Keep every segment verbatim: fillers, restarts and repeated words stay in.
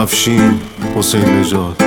افشین حسین نژاد.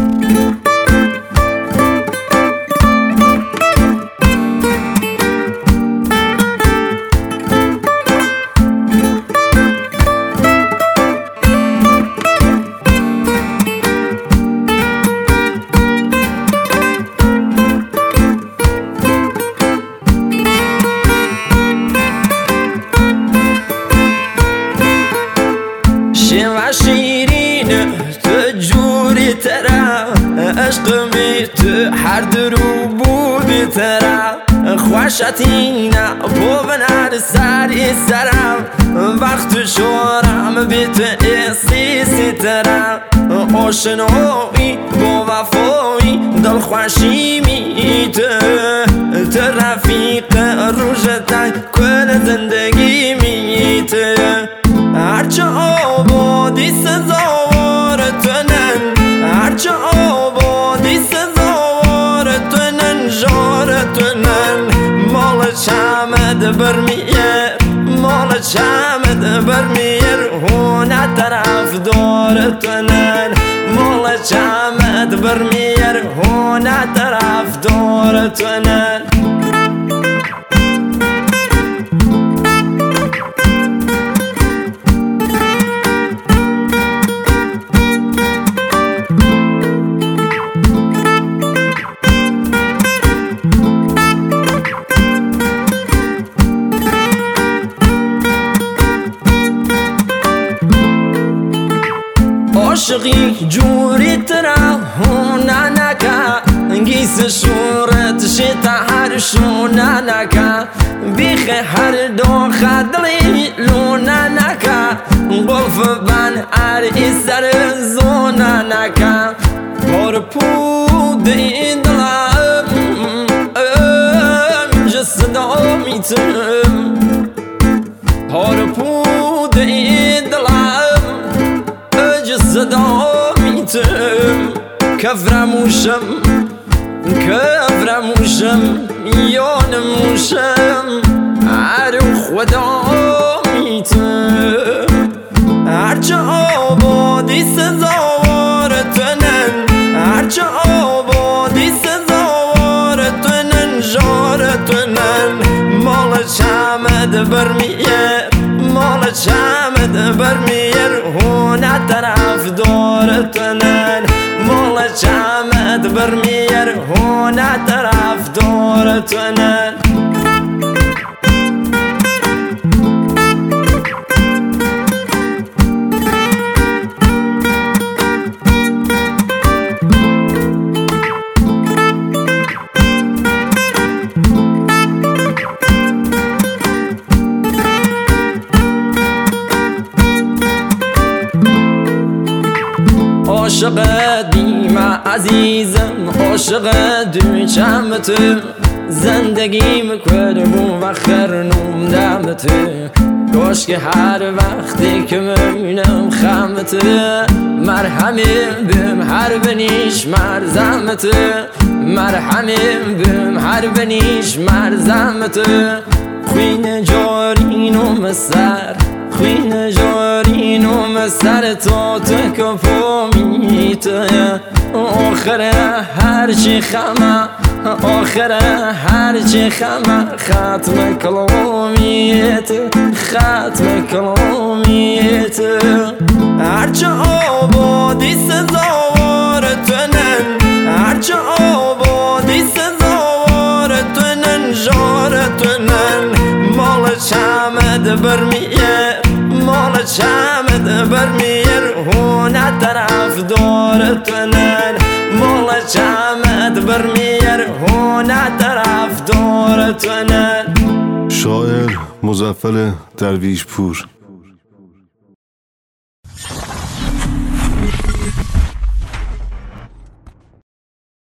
شیوه شیرینه تو جوری تره، عشقمی تو هر درو بودی تره. خوشتینه بو بنر سری سرم، وقت شورم بیت احسیسی تره. آشنایی با وفایی دل خوشی میته، تو رفیق روشتن کل زندگی میته. هرچه آبادی سزاوار تنن، هرچه آبادی سزاوار تنن، جار تنن. مال چمد برمیر، مال چمد برمیر، هونه طرف دار تنن. مال چمد برمیر، هونه طرف دار تنن. عاشقی جوری تره هونه نکه، گیس شورت شتا هر شونه نکه. بیخ هر دو خدلی لونه نکه، گلف بن هر ایسر زونه نکه. هر پود این دلم جسدا میتم، هر پود این دلم صدا میتم. کفرموشم کفرموشم یانموشم، عرو خدا میتم. هرچه آبادی سزاوار تنن، هرچه آبادی سزاوار تنن، جار تنن. مال چمد برمیر، مال چمد برمیر، هونه طرف دار تنن. مال چمد برمیر، هونه طرف دار تنن. عاشق دیم عزیزم، عاشق دوچم تو. زندگیم کرم و خرنوم دم تو. کاش که هر وقتی که میبینم خم تو، مرهمیم بیم هر بنیش مرزم تو. مرهمیم بیم هر بنیش مرزم تو. خوین جارینم سر، خوین جارینم سر تو تو کپو میته. آخره هرچی خمه، آخره هرچی خمه، ختم کلامیت، ختم کلامیت. هرچه آبادی سزاوار تنن، هرچه آبادی سزاوار تنن، جار تنن. مال چمد برمیر، مال چمد برمیر، هونه طرف دار تنن. مال چمد برمیر، هونه طرف دار تنن. شاعر مظفر درویش پور.